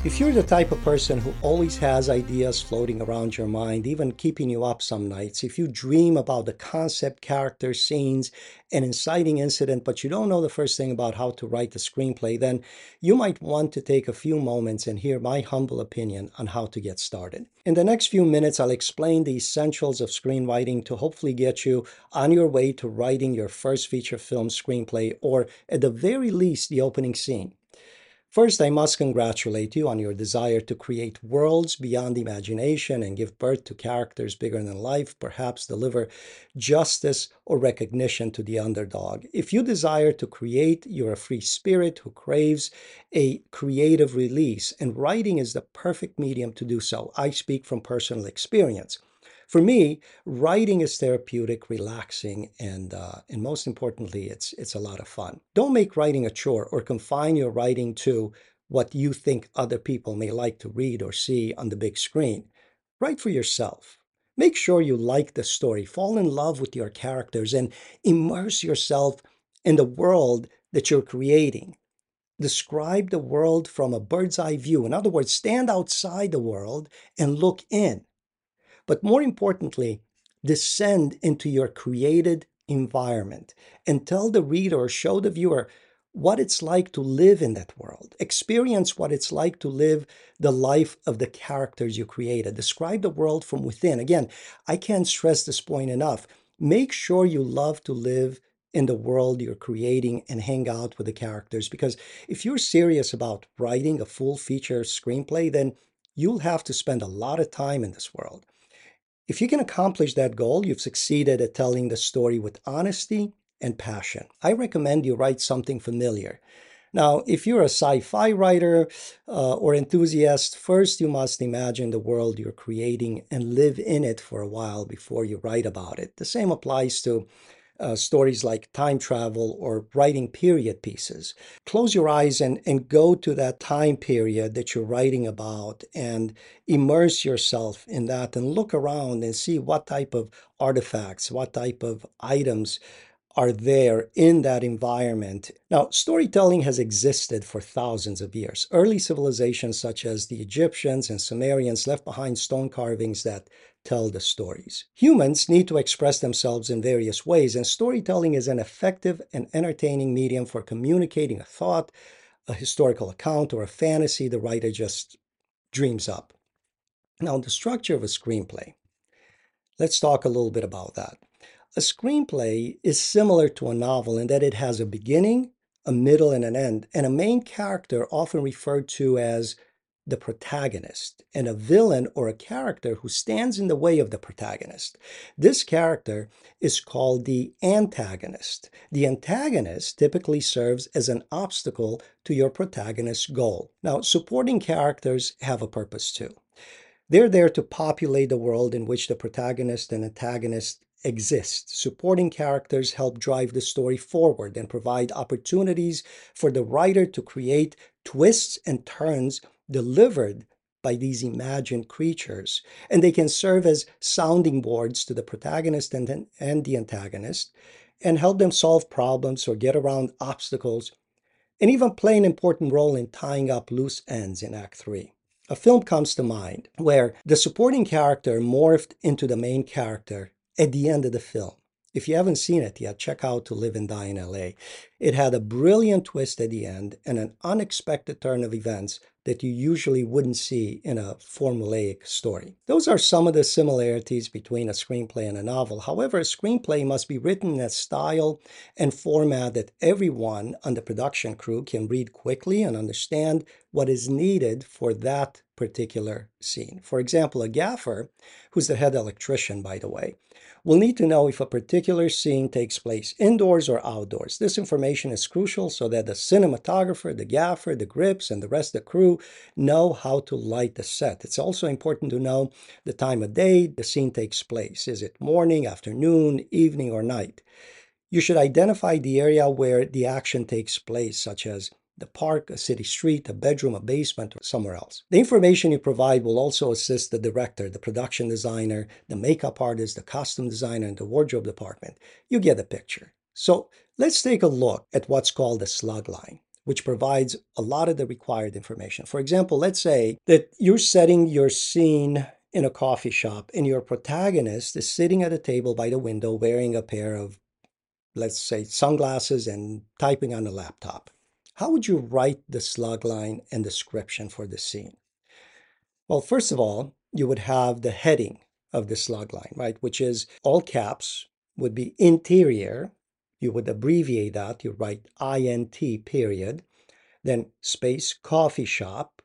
If you're the type of person who always has ideas floating around your mind, even keeping you up some nights, if you dream about the concept, characters, scenes, an inciting incident, but you don't know the first thing about how to write the screenplay, then you might want to take a few moments and hear my humble opinion on how to get started. In the next few minutes, I'll explain the essentials of screenwriting to hopefully get you on your way to writing your first feature film screenplay, or at the very least, the opening scene. First, I must congratulate you on your desire to create worlds beyond imagination and give birth to characters bigger than life, perhaps deliver justice or recognition to the underdog. If you desire to create, you're a free spirit who craves a creative release, and writing is the perfect medium to do so. I speak from personal experience. For me, writing is therapeutic, relaxing, and most importantly, it's a lot of fun. Don't make writing a chore or confine your writing to what you think other people may like to read or see on the big screen. Write for yourself. Make sure you like the story, fall in love with your characters, and immerse yourself in the world that you're creating. Describe the world from a bird's eye view. In other words, stand outside the world and look in. But more importantly, descend into your created environment and tell the reader or show the viewer what it's like to live in that world. Experience what it's like to live the life of the characters you created. Describe the world from within. Again, I can't stress this point enough. Make sure you love to live in the world you're creating and hang out with the characters, because if you're serious about writing a full feature screenplay, then you'll have to spend a lot of time in this world. If you can accomplish that goal, you've succeeded at telling the story with honesty and passion. I recommend you write something familiar. Now, if you're a sci-fi writer or enthusiast, first you must imagine the world you're creating and live in it for a while before you write about it. The same applies to stories like time travel or writing period pieces. Close your eyes and go to that time period that you're writing about and immerse yourself in that and look around and see what type of artifacts, what type of items are there in that environment. Now, storytelling has existed for thousands of years. Early civilizations such as the Egyptians and Sumerians left behind stone carvings that tell the stories. Humans need to express themselves in various ways, and storytelling is an effective and entertaining medium for communicating a thought, a historical account, or a fantasy the writer just dreams up. Now, the structure of a screenplay. Let's talk a little bit about that. A screenplay is similar to a novel in that it has a beginning, a middle, and an end, and a main character often referred to as the protagonist, and a villain or a character who stands in the way of the protagonist. This character is called the antagonist. The antagonist typically serves as an obstacle to your protagonist's goal. Now, supporting characters have a purpose too. They're there to populate the world in which the protagonist and antagonist exist. Supporting characters help drive the story forward and provide opportunities for the writer to create twists and turns delivered by these imagined creatures. And they can serve as sounding boards to the protagonist and the antagonist and help them solve problems or get around obstacles and even play an important role in tying up loose ends in Act 3. A film comes to mind where the supporting character morphed into the main character at the end of the film. If you haven't seen it yet, check out To Live and Die in LA. It had a brilliant twist at the end and an unexpected turn of events that you usually wouldn't see in a formulaic story. Those are some of the similarities between a screenplay and a novel. However, a screenplay must be written in a style and format that everyone on the production crew can read quickly and understand what is needed for that particular scene. For example, a gaffer, who's the head electrician, by the way, will need to know if a particular scene takes place indoors or outdoors. This information is crucial so that the cinematographer, the gaffer, the grips, and the rest of the crew know how to light the set. It's also important to know the time of day the scene takes place. Is it morning, afternoon, evening, or night? You should identify the area where the action takes place, such as the park, a city street, a bedroom, a basement, or somewhere else. The information you provide will also assist the director, the production designer, the makeup artist, the costume designer, and the wardrobe department. You get the picture. So let's take a look at what's called the slug line. which provides a lot of the required information. For example, let's say that you're setting your scene in a coffee shop and your protagonist is sitting at a table by the window wearing a pair of, let's say, sunglasses and typing on a laptop. How would you write the slug line and description for the scene? Well, first of all, you would have the heading of the slug line, right? Which is all caps, would be interior. You would abbreviate that. You write INT period, then space coffee shop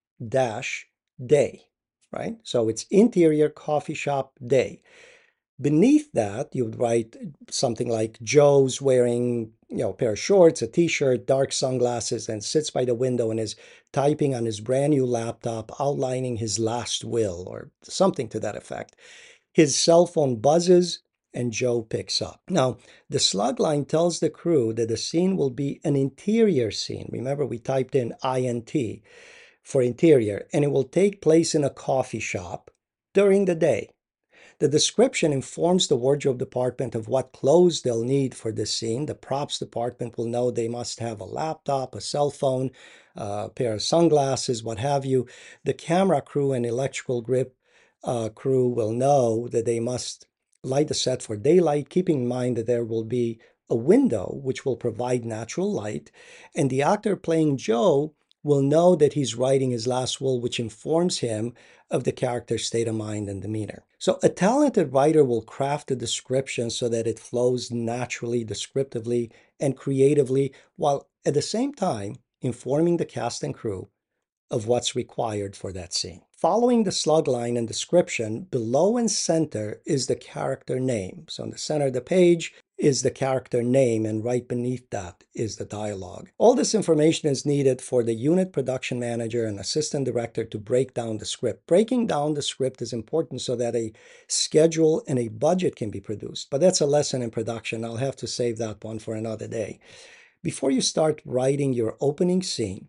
dash day, right? So it's interior coffee shop day. Beneath that, you would write something like Joe's wearing, a pair of shorts, a t-shirt, dark sunglasses, and sits by the window and is typing on his brand new laptop, outlining his last will or something to that effect. His cell phone buzzes and Joe picks up. Now, the slug line tells the crew that the scene will be an interior scene. Remember, we typed in INT for interior, and it will take place in a coffee shop during the day. The description informs the wardrobe department of what clothes they'll need for this scene. The props department will know they must have a laptop, a cell phone, a pair of sunglasses, what have you. The camera crew and electrical grip crew will know that they must light the set for daylight, keeping in mind that there will be a window which will provide natural light. And the actor playing Joe will know that he's writing his last will, which informs him of the character's state of mind and demeanor. So a talented writer will craft a description so that it flows naturally, descriptively, and creatively, while at the same time informing the cast and crew of what's required for that scene. Following the slug line and description, below and center is the character name. So in the center of the page is the character name, and right beneath that is the dialogue. All this information is needed for the unit production manager and assistant director to break down the script. Breaking down the script is important so that a schedule and a budget can be produced. But that's a lesson in production. I'll have to save that one for another day. Before you start writing your opening scene,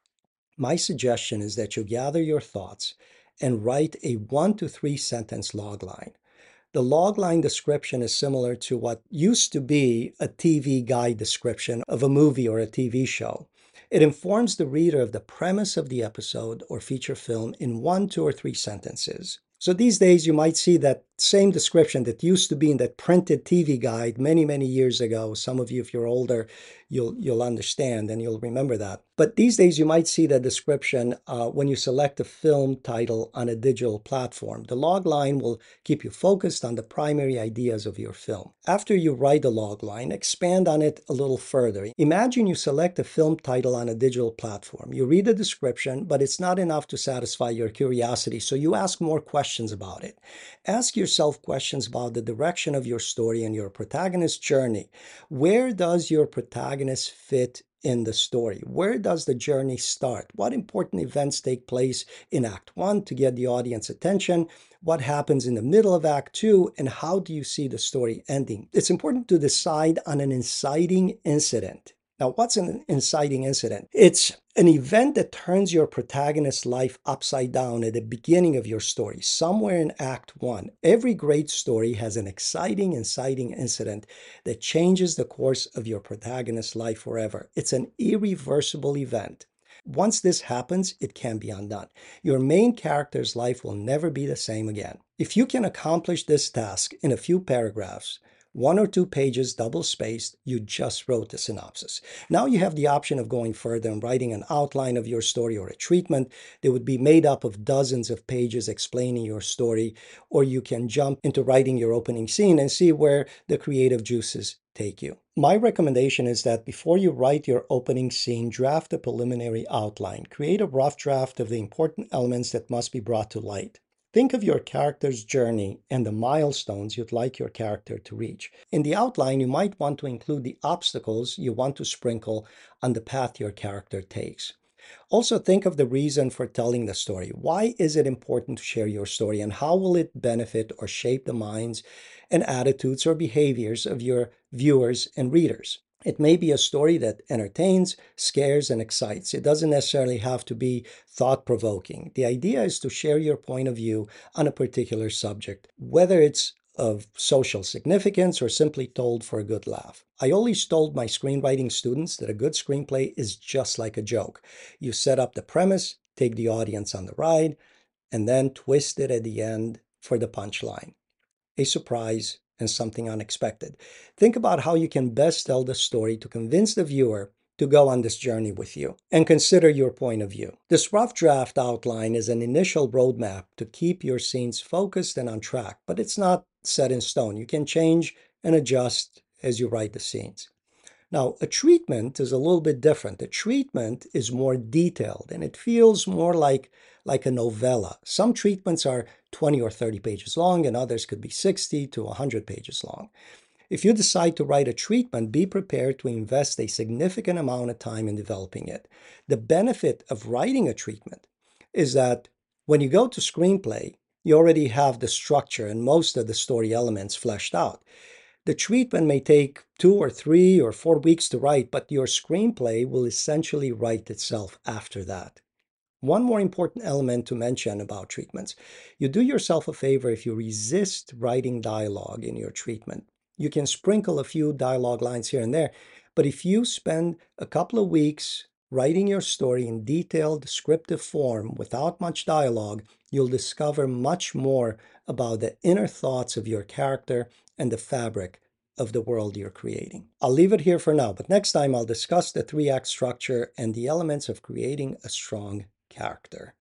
my suggestion is that you gather your thoughts and write a 1 to 3 sentence log line. The log line description is similar to what used to be a TV guide description of a movie or a TV show. It informs the reader of the premise of the episode or feature film in 1, 2, or 3 sentences. So these days you might see that same description that used to be in that printed TV guide many, many years ago. Some of you, if you're older, you'll understand and you'll remember that. But these days you might see that description when you select a film title on a digital platform. The log line will keep you focused on the primary ideas of your film. After you write the log line, expand on it a little further. Imagine you select a film title on a digital platform. You read the description, but it's not enough to satisfy your curiosity, so you ask more questions about it. Ask yourself questions about the direction of your story and your protagonist's journey. Where does your protagonist fit in the story? Where does the journey start? What important events take place in Act 1 to get the audience attention? What happens in the middle of Act 2? And how do you see the story ending? It's important to decide on an inciting incident. Now, what's an inciting incident? It's an event that turns your protagonist's life upside down at the beginning of your story, somewhere in Act 1. Every great story has an exciting, inciting incident that changes the course of your protagonist's life forever. It's an irreversible event. Once this happens, it can be undone. Your main character's life will never be the same again. If you can accomplish this task in a few paragraphs, 1 or 2 pages double-spaced, you just wrote the synopsis. Now you have the option of going further and writing an outline of your story or a treatment that would be made up of dozens of pages explaining your story, or you can jump into writing your opening scene and see where the creative juices take you. My recommendation is that before you write your opening scene, draft a preliminary outline. Create a rough draft of the important elements that must be brought to light. Think of your character's journey and the milestones you'd like your character to reach. In the outline, you might want to include the obstacles you want to sprinkle on the path your character takes. Also, think of the reason for telling the story. Why is it important to share your story, and how will it benefit or shape the minds and attitudes or behaviors of your viewers and readers? It may be a story that entertains, scares, and excites. It doesn't necessarily have to be thought-provoking. The idea is to share your point of view on a particular subject, whether it's of social significance or simply told for a good laugh. I always told my screenwriting students that a good screenplay is just like a joke. You set up the premise, take the audience on the ride, and then twist it at the end for the punchline, a surprise, and something unexpected. Think about how you can best tell the story to convince the viewer to go on this journey with you and consider your point of view. This rough draft outline is an initial roadmap to keep your scenes focused and on track, but it's not set in stone. You can change and adjust as you write the scenes. Now, a treatment is a little bit different. A treatment is more detailed and it feels more like a novella. Some treatments are 20 or 30 pages long and others could be 60 to 100 pages long. If you decide to write a treatment, be prepared to invest a significant amount of time in developing it. The benefit of writing a treatment is that when you go to screenplay, you already have the structure and most of the story elements fleshed out. The treatment may take 2 or 3 or 4 weeks to write, but your screenplay will essentially write itself after that. One more important element to mention about treatments. You do yourself a favor if you resist writing dialogue in your treatment. You can sprinkle a few dialogue lines here and there, but if you spend a couple of weeks writing your story in detailed descriptive form without much dialogue, you'll discover much more about the inner thoughts of your character and the fabric of the world you're creating. I'll leave it here for now, but next time I'll discuss the 3-act structure and the elements of creating a strong character.